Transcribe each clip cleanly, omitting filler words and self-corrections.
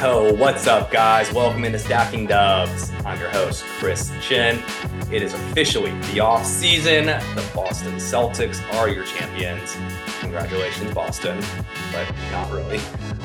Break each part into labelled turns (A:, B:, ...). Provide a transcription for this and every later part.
A: Yo, what's up, guys? Welcome into Stacking Dubs. I'm your host, Chris Chin. It is officially the off season. The Boston Celtics are your champions. Congratulations, Boston, but not really.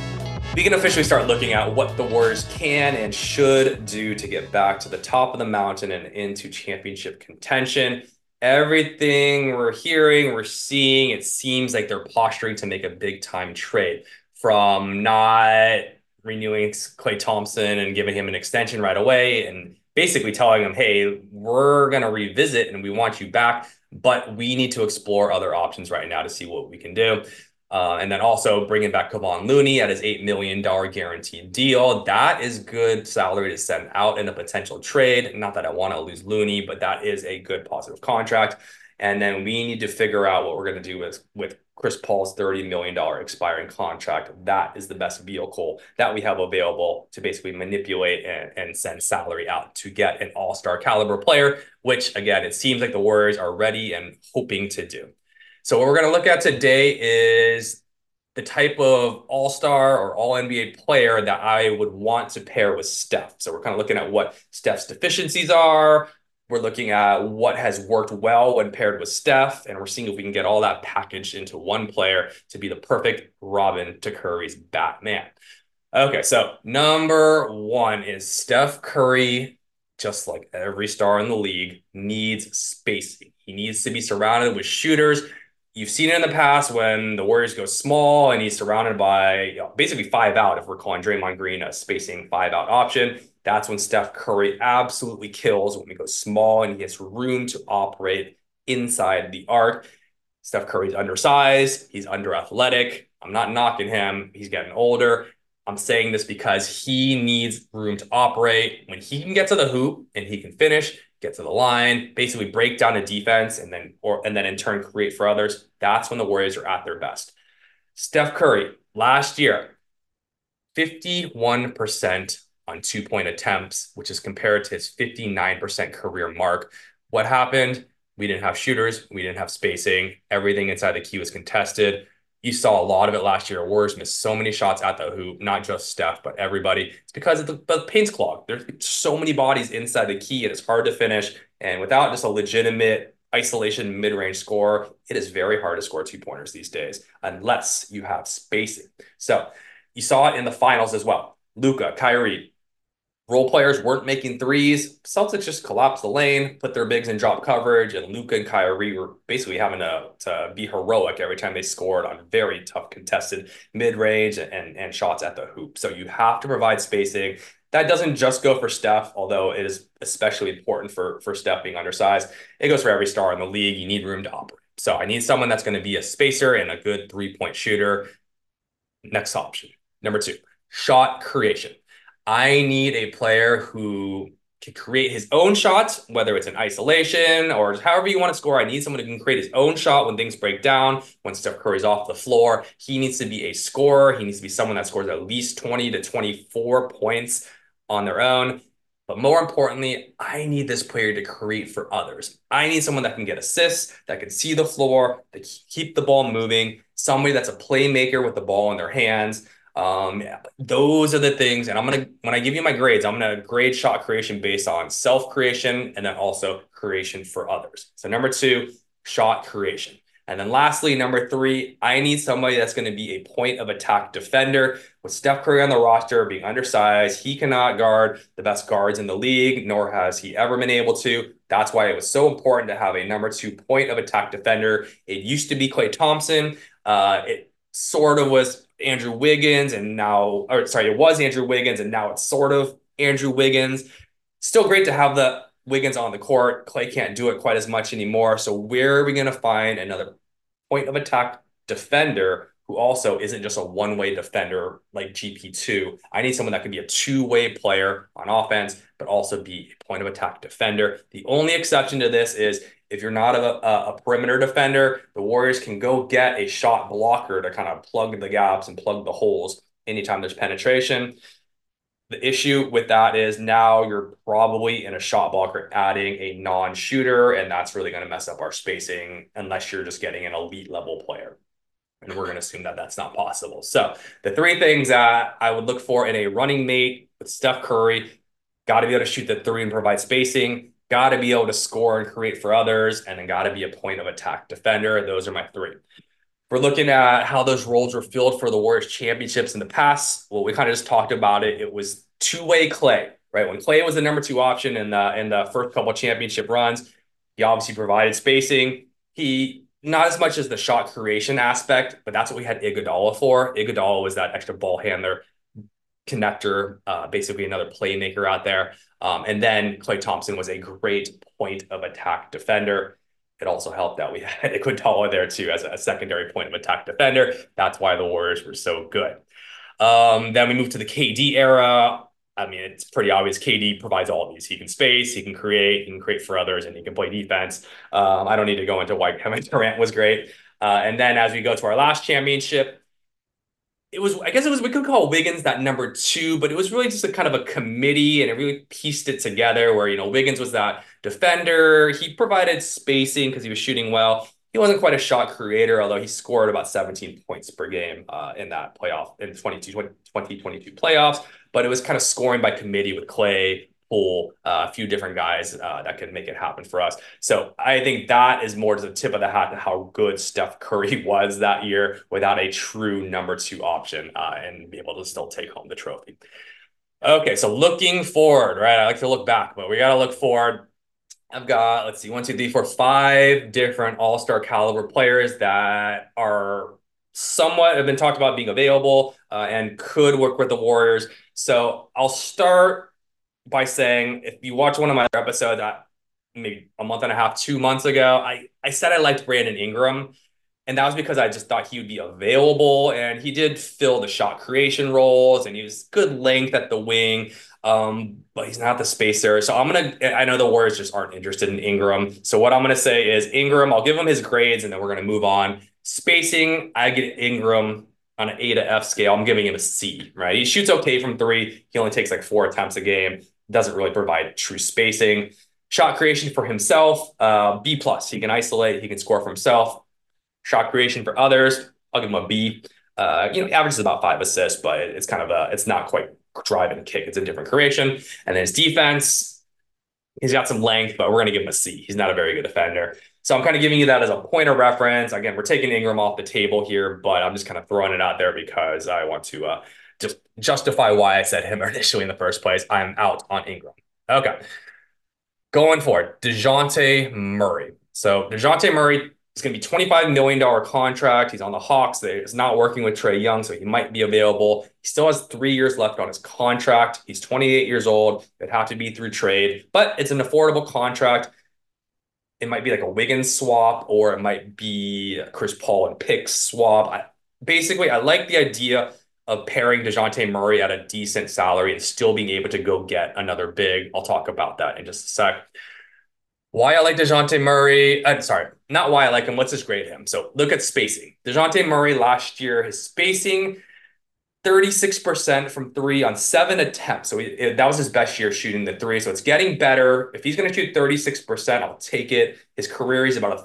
A: We can officially start looking at what the Warriors can and should do to get back to the top of the mountain and into championship contention. Everything we're hearing, we're seeing, it seems like they're posturing to make a big time trade from not renewing Klay Thompson and giving him an extension right away and basically telling him, hey, we're going to revisit and we want you back, but we need to explore other options right now to see what we can do. And then also bringing back Kevon Looney at his $8 million guaranteed deal. That is good salary to send out in a potential trade. Not that I want to lose Looney, but that is a good positive contract. And then we need to figure out what we're going to do with Chris Paul's $30 million expiring contract. That is the best vehicle that we have available to basically manipulate and send salary out to get an all-star caliber player, which, again, it seems like the Warriors are ready and hoping to do. So what we're going to look at today is the type of all-star or all-NBA player that I would want to pair with Steph. So we're kind of looking at what Steph's deficiencies are. We're looking at what has worked well when paired with Steph, and we're seeing if we can get all that packaged into one player to be the perfect Robin to Curry's Batman. Okay, so number one is Steph Curry, just like every star in the league, needs spacing. He needs to be surrounded with shooters. You've seen it in the past when the Warriors go small and he's surrounded by basically 5 out, if we're calling Draymond Green a spacing 5 out option. That's when Steph Curry absolutely kills, when we go small and he gets room to operate inside the arc. Steph Curry's undersized. He's under athletic. I'm not knocking him. He's getting older. I'm saying this because he needs room to operate. When he can get to the hoop and he can finish, get to the line, basically break down a defense and then in turn create for others, that's when the Warriors are at their best. Steph Curry, last year, 51% on 2-point attempts, which is compared to his 59% career mark. What happened? We didn't have shooters. We didn't have spacing. Everything inside the key was contested. You saw a lot of it last year. Warriors missed so many shots at the hoop, not just Steph, but everybody. It's because the paint's clogged. There's so many bodies inside the key, and it's hard to finish. And without just a legitimate isolation mid-range score, it is very hard to score 2-pointers these days, unless you have spacing. So you saw it in the finals as well. Luka, Kyrie, role players weren't making threes. Celtics just collapsed the lane, put their bigs in drop coverage, and Luka and Kyrie were basically having to be heroic every time they scored on very tough contested mid-range and shots at the hoop. So you have to provide spacing. That doesn't just go for Steph, although it is especially important for Steph being undersized. It goes for every star in the league. You need room to operate. So I need someone that's going to be a spacer and a good 3-point shooter. Next option. Number 2, shot creation. I need a player who can create his own shots, whether it's in isolation or however you want to score. I need someone who can create his own shot when things break down, when Steph Curry's off the floor. He needs to be a scorer. He needs to be someone that scores at least 20 to 24 points on their own. But more importantly, I need this player to create for others. I need someone that can get assists, that can see the floor, that keep the ball moving, somebody that's a playmaker with the ball in their hands. Those are the things. And when I give you my grades, I'm going to grade shot creation based on self-creation and then also creation for others. So number 2, shot creation. And then lastly, number 3, I need somebody that's going to be a point of attack defender. With Steph Curry on the roster being undersized, he cannot guard the best guards in the league, nor has he ever been able to. That's why it was so important to have a number 2 point of attack defender. It used to be Klay Thompson. It sort of was Andrew Wiggins, and now, it was Andrew Wiggins, and now it's sort of Andrew Wiggins. Still great to have the Wiggins on the court. Klay can't do it quite as much anymore. So where are we going to find another point of attack defender who also isn't just a one-way defender like GP2? I need someone that can be a two-way player on offense, but also be a point of attack defender. The only exception to this is if you're not a perimeter defender, the Warriors can go get a shot blocker to kind of plug the gaps and plug the holes anytime there's penetration. The issue with that is now you're probably in a shot blocker adding a non-shooter, and that's really going to mess up our spacing unless you're just getting an elite level player. And we're going to assume that that's not possible. So the three things that I would look for in a running mate with Steph Curry, got to be able to shoot the three and provide spacing, got to be able to score and create for others, and then got to be a point of attack defender. Those are my three. We're looking at how those roles were filled for the Warriors championships in the past. Well, we kind of just talked about it. It was two-way Klay, right? When Klay was the number two option in the first couple of championship runs, he obviously provided spacing. He not as much as the shot creation aspect, but that's what we had Iguodala for. Iguodala was that extra ball handler, connector, basically another playmaker out there. And then Klay Thompson was a great point of attack defender. It also helped that we had Iguodala there too as a secondary point of attack defender. That's why the Warriors were so good. Then we moved to the KD era. I mean, it's pretty obvious. KD provides all of these. He can space, he can create for others, and he can play defense. I don't need to go into why Kevin Durant was great. And then as we go to our last championship, I guess it was, we could call Wiggins that number two, but it was really just a kind of a committee, and it really pieced it together where, Wiggins was that defender. He provided spacing because he was shooting well. He wasn't quite a shot creator, although he scored about 17 points per game in that playoff, in 2022 playoffs. But it was kind of scoring by committee with Klay, Poole, a few different guys that could make it happen for us. So I think that is more to the tip of the hat to how good Steph Curry was that year without a true number two option and be able to still take home the trophy. Okay, so looking forward, right? I like to look back, but we got to look forward. I've got, let's see, 5 different all-star caliber players that are somewhat have been talked about being available and could work with the Warriors. So I'll start by saying, if you watch one of my episodes maybe a month and a half, 2 months ago, I said I liked Brandon Ingram. And that was because I just thought he would be available. And he did fill the shot creation roles and he was good length at the wing. But he's not the spacer. So I know the Warriors just aren't interested in Ingram. So what I'm going to say is Ingram, I'll give him his grades and then we're going to move on. Spacing, I get Ingram on an A to F scale. I'm giving him a C, right? He shoots okay from three. He only takes like 4 attempts a game. Doesn't really provide true spacing. Shot creation for himself, B plus. He can isolate. He can score for himself. Shot creation for others, I'll give him a B. Averages about 5 assists, but it's kind of it's not quite drive and kick. It's a different creation. And then his defense, he's got some length, but we're going to give him a C. He's not a very good defender. So I'm kind of giving you that as a point of reference. Again, we're taking Ingram off the table here, but I'm just kind of throwing it out there because I want to just justify why I said him initially in the first place. I'm out on Ingram. Okay. Going forward, DeJounte Murray. So DeJounte Murray is going to be $25 million contract. He's on the Hawks. He's not working with Trae Young, so he might be available. He still has 3 years left on his contract. He's 28 years old. It'd have to be through trade, but it's an affordable contract. It might be like a Wiggins swap, or it might be a Chris Paul and Picks swap. I like the idea of pairing DeJounte Murray at a decent salary and still being able to go get another big. I'll talk about that in just a sec. Why I like DeJounte Murray, sorry, not why I like him, let's just grade him. So look at spacing. DeJounte Murray last year, his spacing, 36% from three on 7 attempts. So that was his best year shooting the three. So it's getting better. If he's going to shoot 36%, I'll take it. His career, he's about a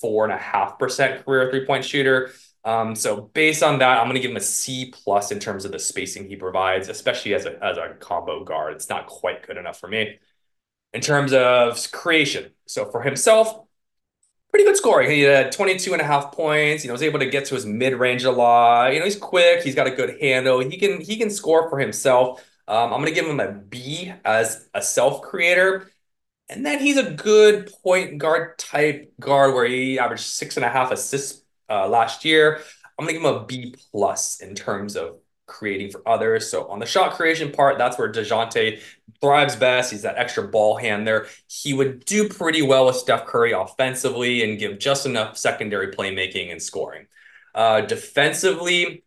A: 34.5% career three-point shooter. So based on that, I'm going to give him a C plus in terms of the spacing he provides, especially as a combo guard. It's not quite good enough for me. In terms of creation, so for himself, pretty good scoring. He had 22.5 points. Was able to get to his mid-range a lot. He's quick. He's got a good handle. He can score for himself. I'm going to give him a B as a self-creator. And then he's a good point guard type guard where he averaged 6.5 assists last year. I'm going to give him a B plus in terms of creating for others. So on the shot creation part, that's where DeJounte thrives best. He's that extra ball handler. He would do pretty well with Steph Curry offensively and give just enough secondary playmaking and scoring. Defensively,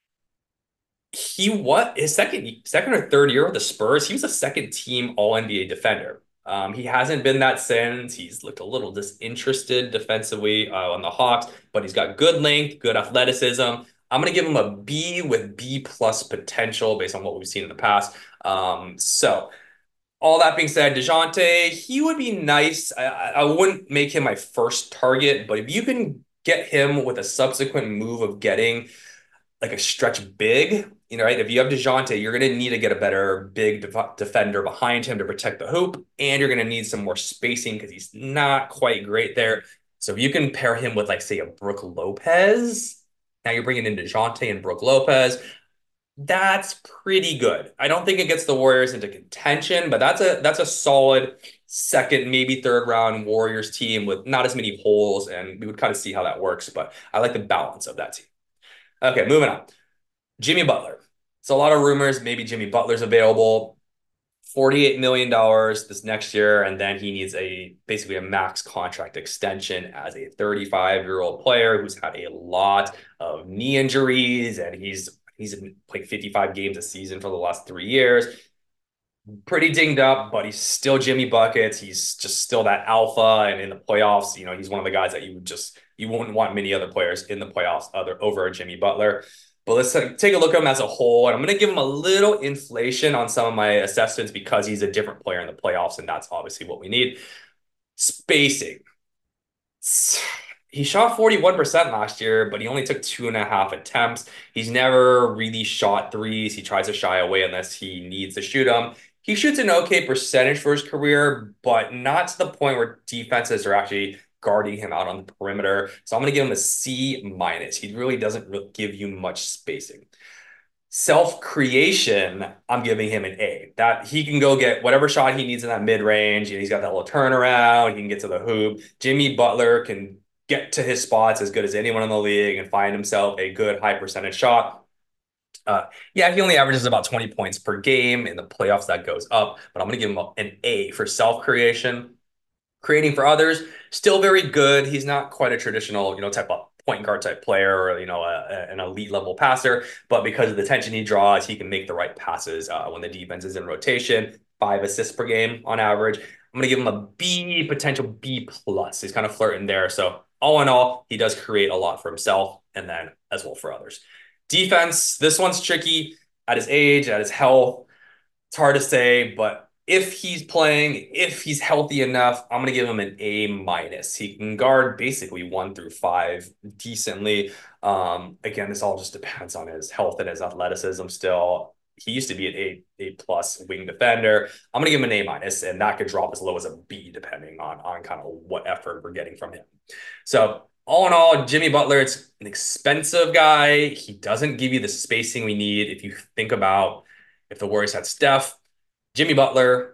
A: his second or third year with the Spurs, he was a second team All NBA defender. He hasn't been that since. He's looked a little disinterested defensively on the Hawks, but he's got good length, good athleticism. I'm going to give him a B with B plus potential based on what we've seen in the past. So all that being said, DeJounte, he would be nice. I wouldn't make him my first target, but if you can get him with a subsequent move of getting like a stretch big, right? If you have DeJounte, you're going to need to get a better big defender behind him to protect the hoop, and you're going to need some more spacing because he's not quite great there. So if you can pair him with, like, say, a Brook Lopez, now you're bringing in DeJounte and Brook Lopez. That's pretty good. I don't think it gets the Warriors into contention, but that's a solid second, maybe third round Warriors team with not as many holes, and we would kind of see how that works. But I like the balance of that team. Okay, moving on. Jimmy Butler. So a lot of rumors, maybe Jimmy Butler's available. $48 million this next year, and then he needs basically a max contract extension as a 35-year-old player who's had a lot of knee injuries, and he's played 55 games a season for the last 3 years. Pretty dinged up, but he's still Jimmy Buckets. He's just still that alpha, and in the playoffs, he's one of the guys that you wouldn't want many other players in the playoffs over Jimmy Butler. But let's take a look at him as a whole, and I'm going to give him a little inflation on some of my assessments because he's a different player in the playoffs, and that's obviously what we need. Spacing. He shot 41% last year, but he only took 2.5 attempts. He's never really shot threes. He tries to shy away unless he needs to shoot them. He shoots an okay percentage for his career, but not to the point where defenses are actually guarding him out on the perimeter. So I'm going to give him a C minus. He really doesn't give you much spacing. Self-creation, I'm giving him an A. That he can go get whatever shot he needs in that mid-range. He's got that little turnaround. He can get to the hoop. Jimmy Butler can get to his spots as good as anyone in the league and find himself a good high percentage shot. Yeah, he only averages about 20 points per game. In the playoffs, that goes up, but I'm going to give him an A for self-creation. Creating for others, still very good. He's not quite a traditional, type of point guard type player or, an elite level passer, but because of the tension he draws, he can make the right passes when the defense is in rotation. 5 assists per game on average. I'm going to give him a B, potential B plus. He's kind of flirting there. So all in all, he does create a lot for himself and then as well for others. Defense, this one's tricky at his age, at his health. It's hard to say, but if he's playing, if he's healthy enough, I'm going to give him an A minus. He can guard basically 1 through 5 decently. Again, this all just depends on his health and his athleticism still. He used to be an A plus wing defender. I'm going to give him an A minus, and that could drop as low as a B depending on kind of what effort we're getting from him. So all in all, Jimmy Butler, it's an expensive guy. He doesn't give you the spacing we need. If you think about if the Warriors had Steph, Jimmy Butler,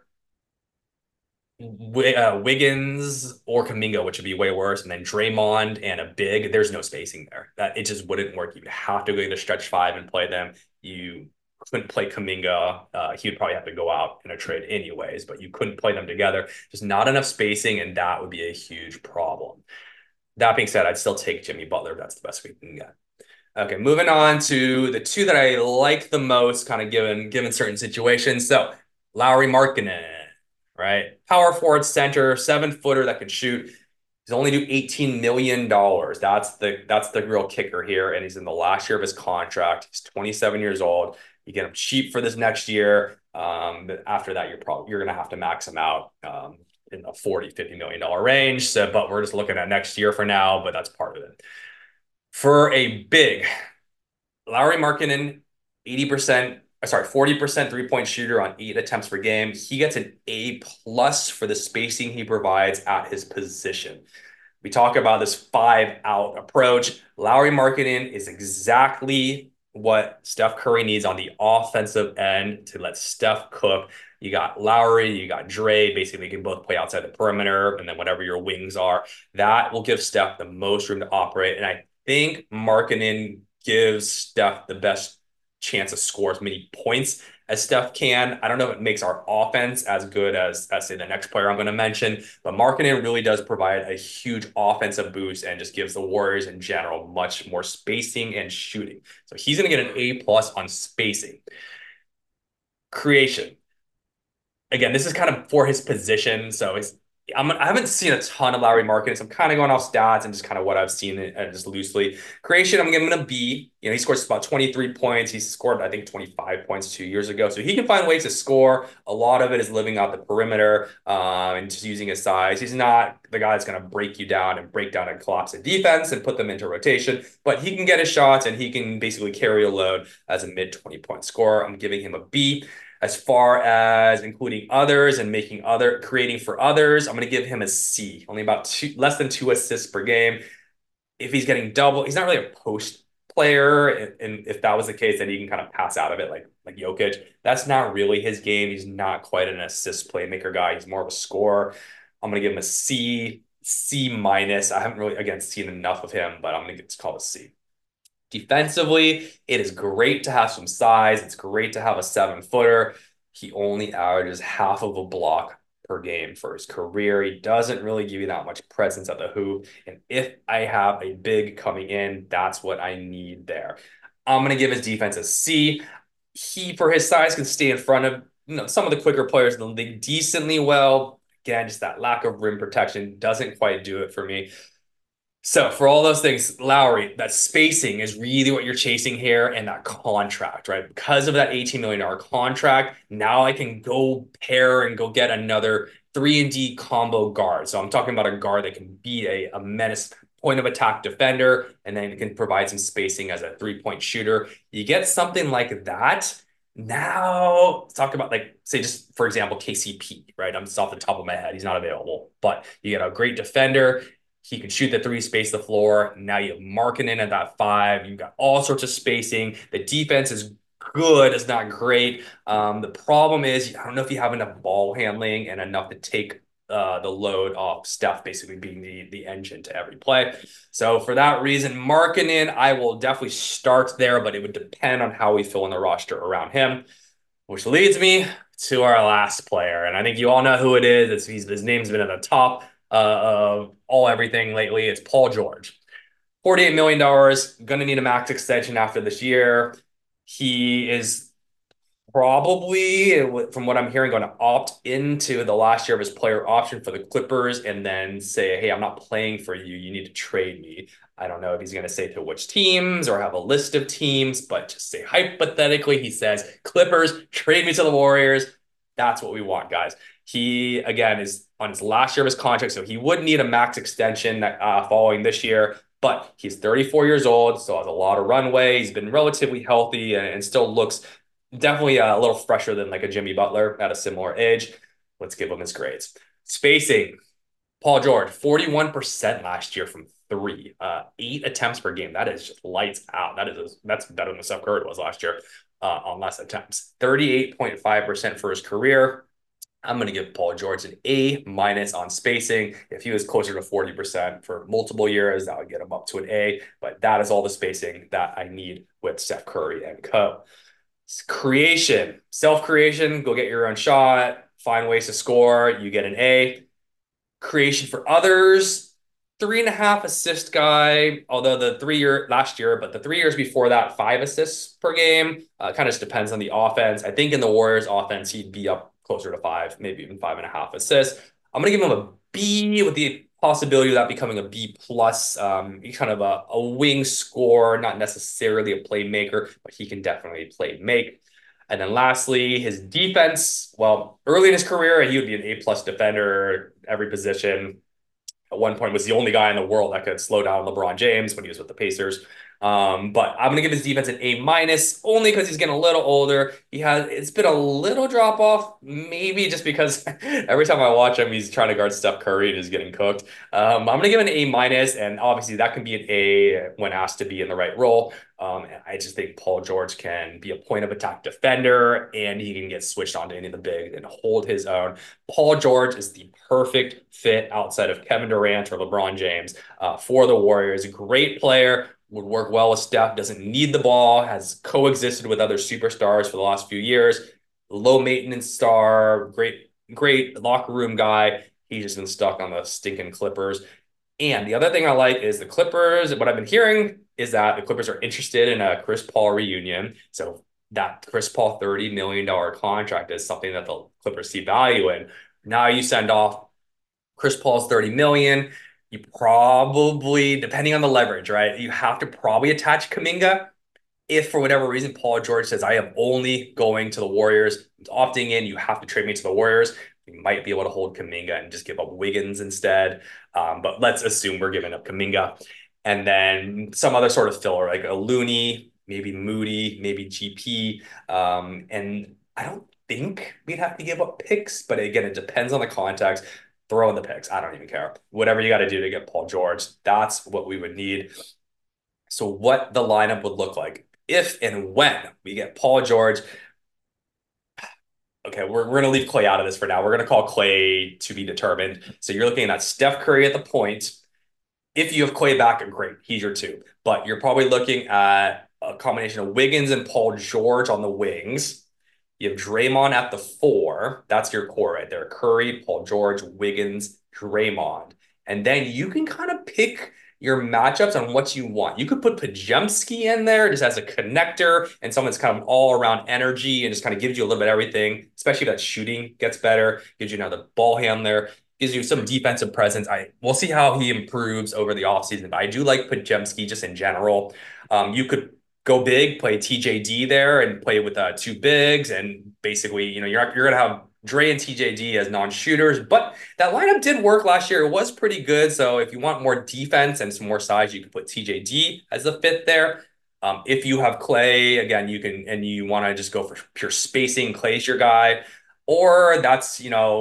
A: Wiggins, or Kuminga, which would be way worse, and then Draymond and a big, there's no spacing there. That it just wouldn't work. You'd have to go to stretch 5 and play them. You couldn't play Kuminga. He would probably have to go out in a trade anyways, but you couldn't play them together. Just not enough spacing, and that would be a huge problem. That being said, I'd still take Jimmy Butler. That's the best we can get. Okay, moving on to the two that I like the most, kind of given certain situations. So Lauri Markkanen, right? Power forward center, 7-footer that can shoot. He's only due $18 million. That's the real kicker here. And he's in the last year of his contract. He's 27 years old. You get him cheap for this next year. But after that, you're gonna have to max him out in the $40-50 million range. So, but we're just looking at next year for now, but that's part of it. For a big Lauri Markkanen, 40% three-point shooter on 8 attempts per game. He gets an A plus for the spacing he provides at his position. We talk about this 5-out approach. Lauri Markkanen is exactly what Steph Curry needs on the offensive end to let Steph cook. You got Lowry, you got Dre. Basically, you can both play outside the perimeter, and then whatever your wings are, that will give Steph the most room to operate. And I think Markkanen gives Steph the best chance to score as many points as Steph can. I don't know if it makes our offense as good as say the next player I'm going to mention, but Markkanen really does provide a huge offensive boost and just gives the Warriors in general much more spacing and shooting. So he's going to get an A plus on spacing. Creation. Again, this is kind of for his position. So I haven't seen a ton of Lowry marketing, so I'm kind of going off stats and just kind of what I've seen just loosely. Creation, I'm giving him a B. You know, he scores about 23 points. He scored, I think, 25 points 2 years ago. So he can find ways to score. A lot of it is living out the perimeter and just using his size. He's not the guy that's going to break you down and break down and collapse a defense and put them into rotation, but he can get his shots and he can basically carry a load as a mid 20-point scorer. I'm giving him a B. As far as including others and creating for others, I'm going to give him a C. Only about less than 2 assists per game. If he's getting double, he's not really a post player. And if that was the case, then he can kind of pass out of it like Jokic. That's not really his game. He's not quite an assist playmaker guy. He's more of a scorer. I'm going to give him a C, C minus. I haven't really, again, seen enough of him, but I'm going to get called a C. Defensively, it is great to have some size. It's great to have a 7-footer. He only averages half of a block per game for his career. He doesn't really give you that much presence at the hoop. And if I have a big coming in, that's what I need there. I'm going to give his defense a C. He, for his size, can stay in front of some of the quicker players in the league decently well. Again, just that lack of rim protection doesn't quite do it for me. So for all those things, Lowry, that spacing is really what you're chasing here, and that contract, right? Because of that $18 million contract, now I can go pair and go get another 3-and-D combo guard. So I'm talking about a guard that can be a menace point of attack defender, and then can provide some spacing as a 3-point shooter. You get something like that. Now, let's talk about, like, say, just for example, KCP, right? I'm just off the top of my head. He's not available, but you get a great defender. He can shoot the three, space the floor. Now you have Markkanen at that 5. You've got all sorts of spacing. The defense is good. It's not great. The problem is, I don't know if you have enough ball handling and enough to take the load off Steph basically being the engine to every play. So for that reason, Markkanen, I will definitely start there, but it would depend on how we fill in the roster around him, which leads me to our last player. And I think you all know who it is. His name's been at the top of all everything lately. It's Paul George. $48 million, going to need a max extension after this year. He is probably, from what I'm hearing, going to opt into the last year of his player option for the Clippers and then say, hey, I'm not playing for you. You need to trade me. I don't know if he's going to say to which teams or have a list of teams, but just say hypothetically, he says, Clippers, trade me to the Warriors. That's what we want, guys. He, again, is on his last year of his contract, so he would need a max extension following this year. But he's 34 years old, so has a lot of runway. He's been relatively healthy and still looks definitely a little fresher than like a Jimmy Butler at a similar age. Let's give him his grades. Spacing, Paul George, 41% last year from 3, 8 attempts per game. That is just lights out. That's better than Steph Curry was last year on less attempts. 38.5% for his career. I'm going to give Paul George an A minus on spacing. If he was closer to 40% for multiple years, that would get him up to an A. But that is all the spacing that I need with Steph Curry and co. Creation, self-creation, go get your own shot, find ways to score, you get an A. Creation for others, 3.5 assist guy, although the 3 year last year, but the 3 years before that, 5 assists per game. Kind of just depends on the offense. I think in the Warriors offense, he'd be up closer to 5, maybe even 5.5 assists. I'm going to give him a B with the possibility of that becoming a B plus. Kind of a wing scorer, not necessarily a playmaker, but he can definitely play make. And then lastly, his defense. Well, early in his career, he would be an A plus defender, every position. At one point was the only guy in the world that could slow down LeBron James when he was with the Pacers. But I'm gonna give his defense an A minus only because he's getting a little older. It's been a little drop off, maybe just because every time I watch him, he's trying to guard Steph Curry and is getting cooked. I'm gonna give him an A minus, and obviously that can be an A when asked to be in the right role. I just think Paul George can be a point of attack defender, and he can get switched onto any of the big and hold his own. Paul George is the perfect fit outside of Kevin Durant or LeBron James for the Warriors. A great player, would work well with Steph, doesn't need the ball, has coexisted with other superstars for the last few years. Low maintenance star, great locker room guy. He's just been stuck on the stinking Clippers. And the other thing I like is the Clippers. What I've been hearing is that the Clippers are interested in a Chris Paul reunion. So that Chris Paul $30 million contract is something that the Clippers see value in. Now you send off Chris Paul's 30 million. You probably, depending on the leverage, right? You have to probably attach Kuminga. If for whatever reason Paul George says, I am only going to the Warriors, opting in, you have to trade me to the Warriors. You might be able to hold Kuminga and just give up Wiggins instead. But let's assume we're giving up Kuminga. And then some other sort of filler, like a Looney, maybe Moody, maybe GP. And I don't think we'd have to give up picks, but again, it depends on the context. Throw in the picks. I don't even care. Whatever you got to do to get Paul George, that's what we would need. So what the lineup would look like if and when we get Paul George. Okay, we're going to leave Clay out of this for now. We're going to call Clay to be determined. So you're looking at Steph Curry at the point. If you have Clay back, great. He's your two. But you're probably looking at a combination of Wiggins and Paul George on the wings. You have Draymond at the 4. That's your core right there. Curry, Paul George, Wiggins, Draymond. And then you can kind of pick your matchups on what you want. You could put Podziemski in there just as a connector and someone that's kind of all around energy and just kind of gives you a little bit of everything, especially if that shooting gets better, gives you another ball handler, gives you some defensive presence. We'll see how he improves over the offseason, but I do like Podziemski just in general. You could go big, play TJD there and play with 2 bigs. And basically, you're going to have Dre and TJD as non-shooters, but that lineup did work last year. It was pretty good. So if you want more defense and some more size, you can put TJD as the 5th there. If you have Clay, again, you can, and you want to just go for pure spacing, Clay's your guy. Or that's,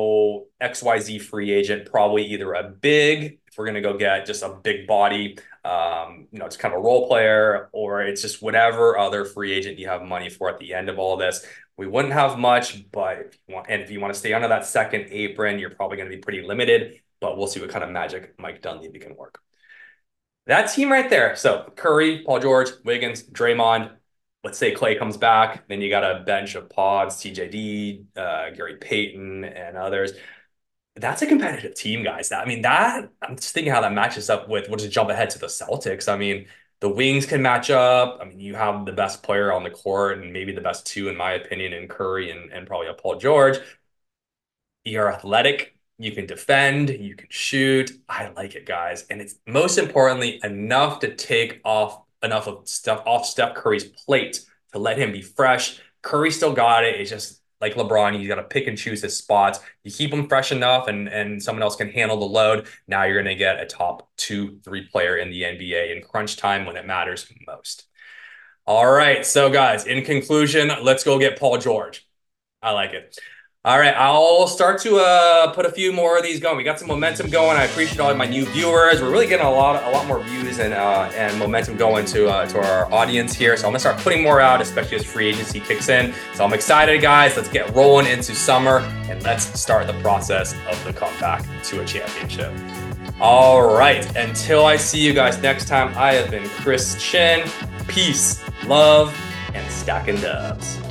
A: XYZ free agent, probably either a big, if we're going to go get just a big body, it's kind of a role player, or it's just whatever other free agent you have money for at the end of all this. We wouldn't have much, but if you want to stay under that second apron, you're probably going to be pretty limited, but we'll see what kind of magic Mike Dunleavy can work. That team right there. So Curry, Paul George, Wiggins, Draymond. Let's say Clay comes back, then you got a bench of Pods, TJD, Gary Payton, and others. That's a competitive team, guys. I'm just thinking how that matches up with, we'll just jump ahead to the Celtics. The wings can match up. You have the best player on the court and maybe the best 2, in my opinion, in Curry and probably a Paul George. You're athletic. You can defend. You can shoot. I like it, guys. And it's most importantly enough to take off enough of stuff off Steph Curry's plate to let him be fresh. Curry still got it. It's just like LeBron, you got to pick and choose his spots. You keep him fresh enough and someone else can handle the load. Now you're going to get a top 2-3 player in the NBA in crunch time when it matters most. All right. So guys, in conclusion, let's go get Paul George. I like it. All right, I'll start to put a few more of these going. We got some momentum going. I appreciate all of my new viewers. We're really getting a lot more views and momentum going to our audience here. So I'm gonna start putting more out, especially as free agency kicks in. So I'm excited, guys. Let's get rolling into summer and let's start the process of the comeback to a championship. All right, until I see you guys next time, I have been Chris Chin. Peace, love, and stacking dubs.